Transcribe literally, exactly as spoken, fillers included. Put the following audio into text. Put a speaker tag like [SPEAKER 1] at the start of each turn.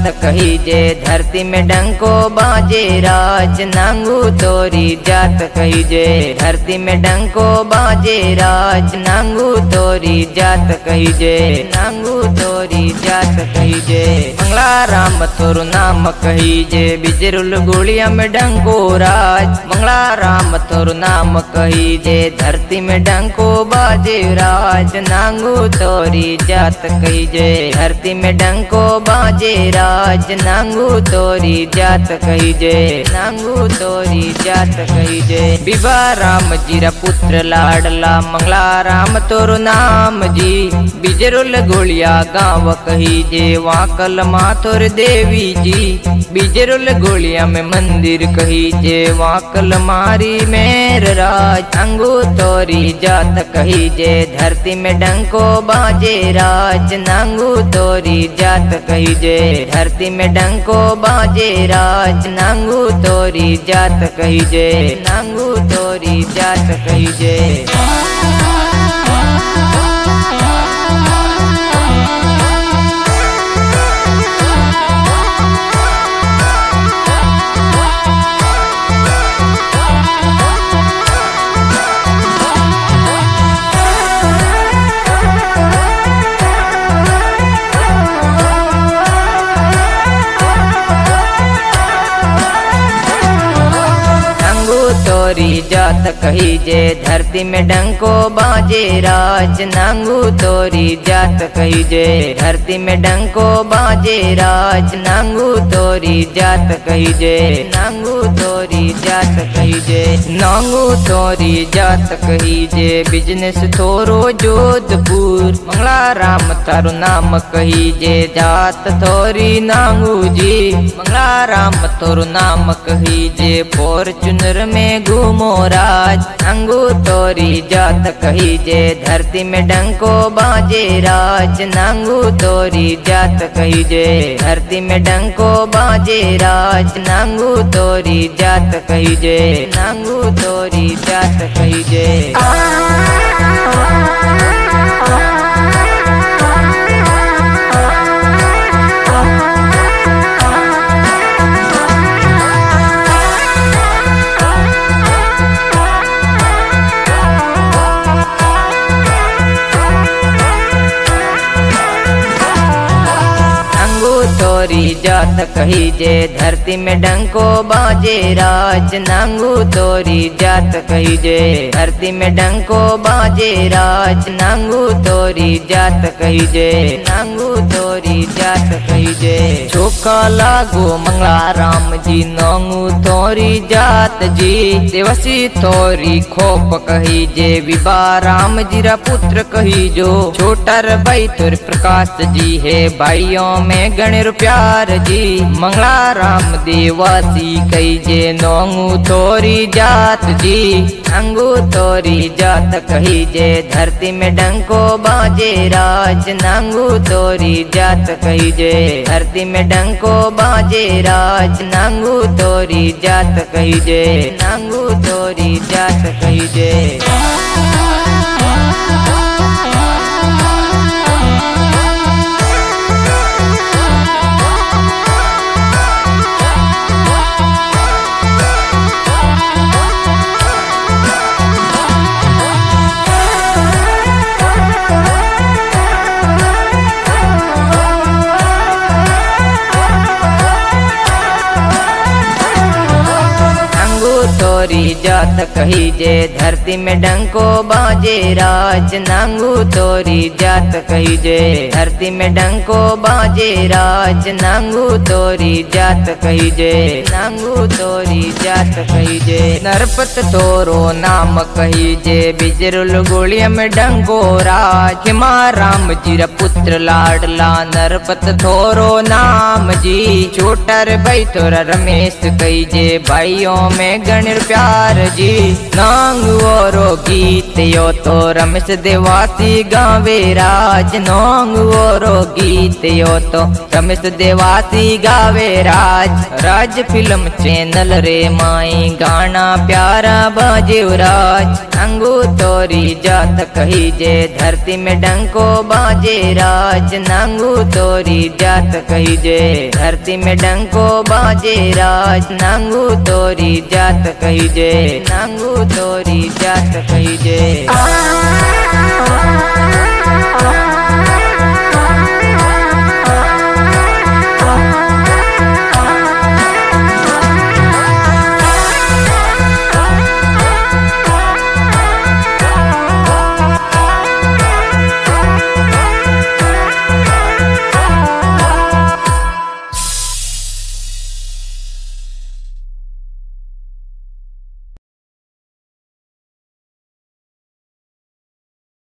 [SPEAKER 1] कही जे धरती में डंको बाजे राज नांगू तोरी जात कही जे धरती में डंको बाजे राज नांगू तोरी जात कही जे नांगू तोरी जात कही जे मंगला राम तोरु नाम कही जे बिजरुल गुड़िया में डंको राज मंगला राम तोरु नाम कही जे धरती में डंको बाजे राज नांगू तोरी जात कही जे धरती में डंको बाजे राज नांगू तोरी जात कही जे नांगू तोरी जात कही जे बिबा राम जीरा पुत्र लाडला मंगला राम तोरु नाम जी बिजरुल गुड़िया गाँव कही जे वाकल माथुर देवी जी बिजरुल गुड़िया में मंदिर कही जे वाकल मारी मेर राज नांगू तोरी जात कही जे धरती में डंको बाजे राज नांगू तोरी जात कही जे धरती में डंको बाजे राज नांगू तोरी जात कही जे नांगू तोरी जात कही जे तोरी जात कही जे धरती में डंको बाजे राज नांगू तोरी जात कही जे धरती में डंको बाजे राज नांगू तोरी जात कही जे नांगू तोरी जात कही जे नांगू तोरी जात कही जे बिजनेस तोरो जोधपुर मंगला राम तारु नाम कही जे जात तोरी नांगू जी मंगला राम तोरु नाम कही जे फॉर्च्यूनर में घूमो राज नांगू तोरी जात कही जे धरती में डंको बाजे राज नांगू तोरी जात कही जे धरती में डंको बाजे राज नांगू तोरी जात कही जे नांगू तोरी जात कही जे तोरी जात कही जे धरती में डंको बाजे राज नांगू तोरी जात कही जे धरती में डंको बाजे राज नांगू तोरी जात कही जे नांगू तोरी जात कही जे चोखा लागो मंगला राम जी नांगू तोरी जात जी देवसी तोरी खोप कही जे विभा राम जीरा पुत्र कही जो छोटा भाई तुर प्रकाश जी है भाइयों में गणेर प्यार जी मंगला राम देवासी कही जे नोंगू तोरी जात जी नांगू तोरी जात कही जे धरती में डंको बाजे राज नांगू तोरी जात कही जे धरती में डंको बाजे राज नांगू तोरी जात कही जे नांगू तोरी जात कही जे तोरी जात कही जे धरती में डंको बाजे राज नांगू तोरी जात कही जे धरती में डंको बाजे राज नांगू तोरी जात कही जे नांगू तोरी जात कही जे नरपत तोरो नाम कही जे बिजरुल गुड़िया में डंको राज हिमा राम जीरा पुत्र लाडला नरपत तोरो नाम जी छोटा भाई तोरा रमेश कही जे भाइयों में गणेर यार जी। नांग ओरो गीत यो तो रमेश देवासी गावे राज। नांग ओरो गीत यो तो रमेश देवासी गावे राज। राज फिल्म चैनल रे माई गाना प्यारा बाजेव राज। नांगू तोरी जात कही जे धरती में डंको बाजे राज। नांगू तोरी जात कही जे धरती में डंको बाजे राज। नांगू तोरी जात कही जे नांगू तोरी जात कही जे।